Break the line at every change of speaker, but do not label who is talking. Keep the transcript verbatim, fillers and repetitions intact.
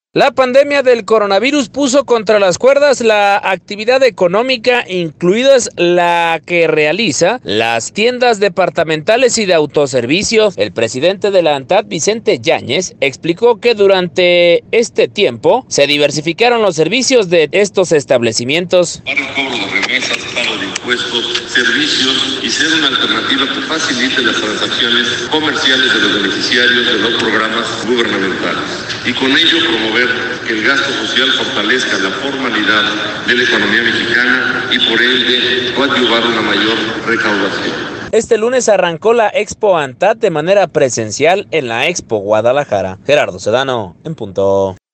La pandemia del coronavirus puso contra las cuerdas la actividad económica, incluidas la que realiza las tiendas departamentales y de autoservicio. El presidente de la ANTAD, Vicente Yáñez, explicó que durante este tiempo se diversificaron los servicios de estos establecimientos.
Para el cobro de remesas, pago de impuestos, servicios y ser una alternativa que facilite las transacciones comerciales de los beneficiarios de los programas gubernamentales y con ello promover que el gasto social fortalezca la formalidad de la economía mexicana y por ende coadyuvar una mayor recaudación.
Este lunes arrancó la Expo ANTAD de manera presencial en la Expo Guadalajara. Gerardo Sedano, en punto.